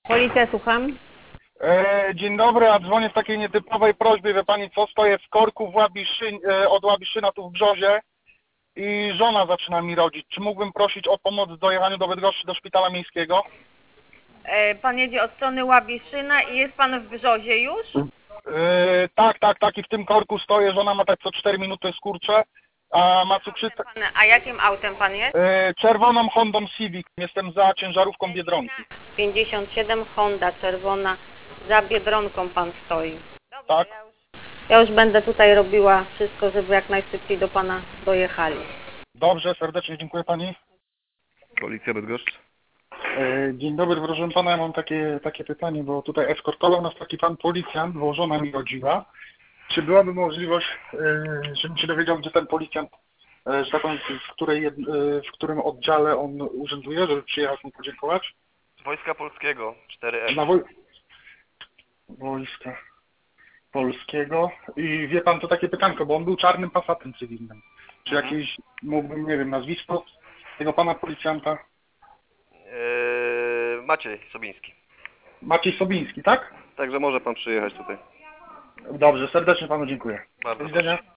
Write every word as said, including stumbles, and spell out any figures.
Policja, słucham. E, dzień dobry, a dzwonię w takiej nietypowej prośbie, wie pani co, stoję w korku w Łabiszyn, e, od Łabiszyna tu w Brzozie i żona zaczyna mi rodzić. Czy mógłbym prosić o pomoc w dojechaniu do Bydgoszczy, do szpitala miejskiego? E, pan jedzie od strony Łabiszyna i jest pan w Brzozie już? E, tak, tak, tak i w tym korku stoję, żona ma tak co cztery minuty skurcze, a ma cukrzycę. Pan, a jakim autem pan jest? E, czerwoną Hondą Civic, jestem za ciężarówką Biedronki. pięćdziesiąt siedem Honda czerwona, za Biedronką pan stoi. Dobrze, Tak. ja, już, ja już będę tutaj robiła wszystko, żeby jak najszybciej do pana dojechali. Dobrze, serdecznie dziękuję pani. Policja Bydgoszcz. E, Dzień dobry, proszę pana, ja mam takie, takie pytanie, bo tutaj eskortował nas taki pan policjant, bo żona mi rodziła. Czy byłaby możliwość, e, żebym się dowiedział, gdzie ten policjant, e, że tak powiem, w, której, jed- e, w którym oddziale on urzęduje, żeby przyjechać mu podziękować? Wojska Polskiego, cztery F. Na woj... Wojska Polskiego. I wie pan, to takie pytanko, bo on był czarnym pasatem cywilnym. Czy Mhm. jakieś, mógłbym, nie wiem, nazwisko tego pana policjanta? Eee, Maciej Sobiński. Maciej Sobiński, tak? Także może pan przyjechać tutaj. Dobrze, serdecznie panu dziękuję. Bardzo Do widzenia. proszę.